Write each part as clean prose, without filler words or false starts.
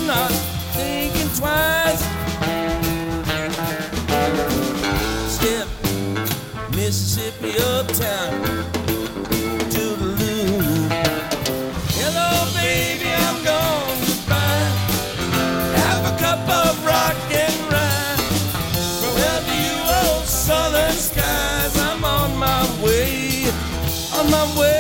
not thinking twice. Step Mississippi uptown to the loop. Hello, baby, I'm gone goodbye. Have a cup of rock and rye. Farewell to you, old southern skies. I'm on my way, on my way.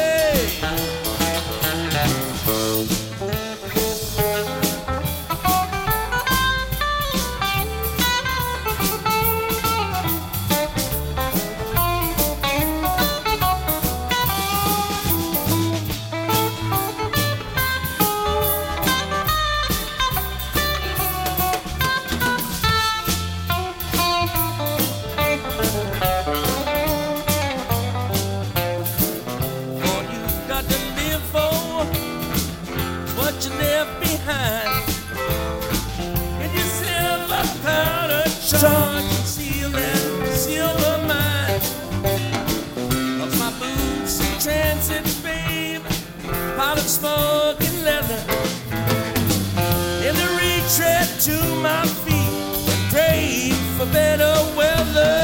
You left behind in your silver powder charge and seal that silver mine of my boots in transit, babe, pile of smoke and leather, in the retread to my feet and pray for better weather.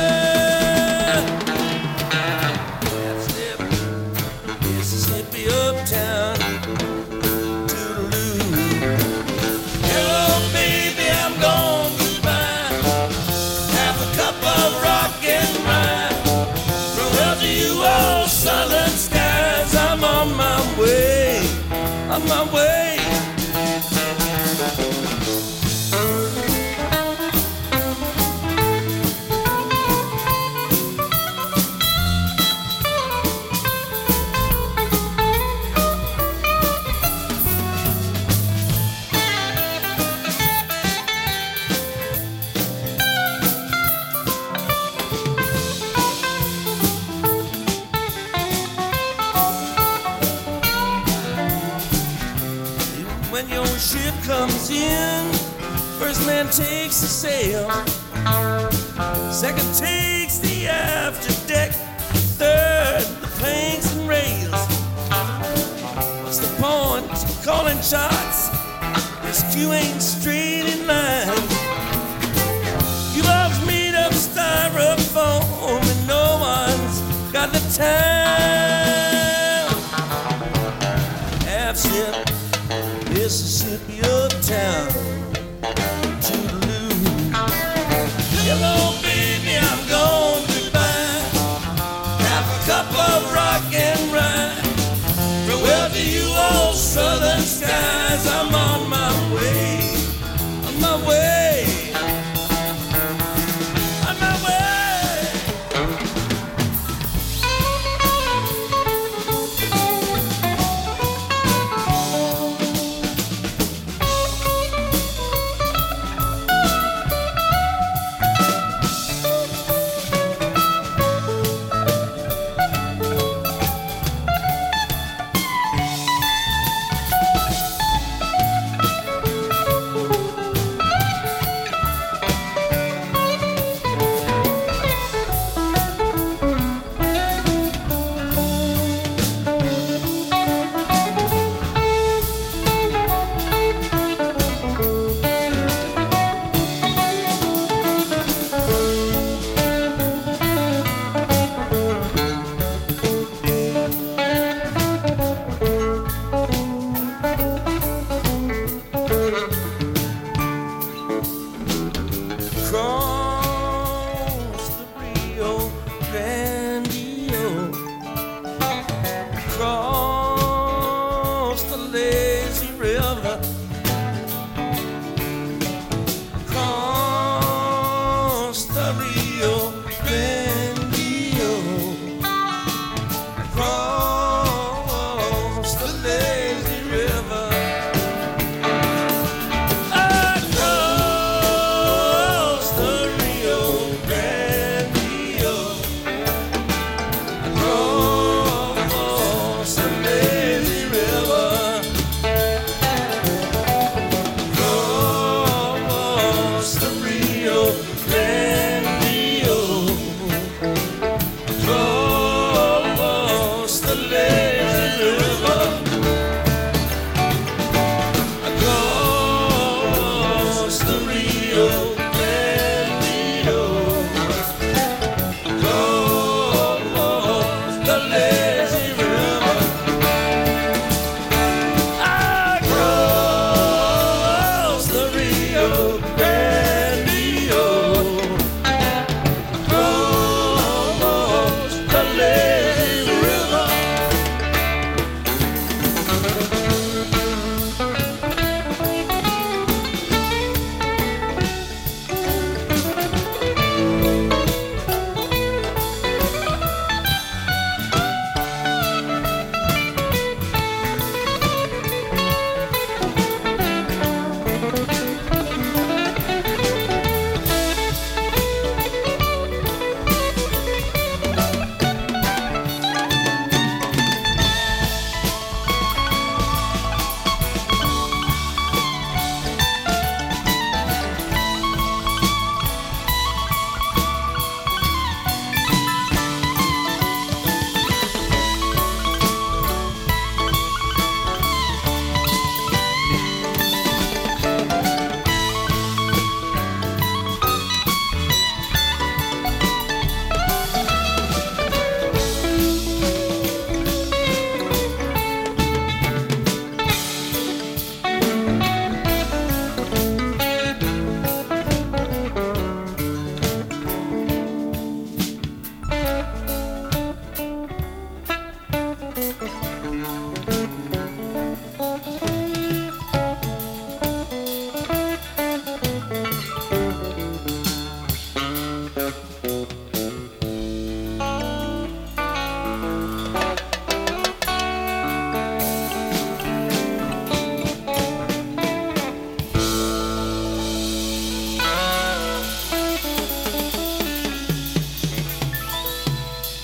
Step Mississippi uptown. Southern skies, I'm on my way, on my way. When your ship comes in, first man takes the sail, second takes the after deck, third the planks and rails. What's the point of calling shots? This queue ain't straight in line. You love's made of styrofoam and no one's got the time. Half sip Mississippi uptown to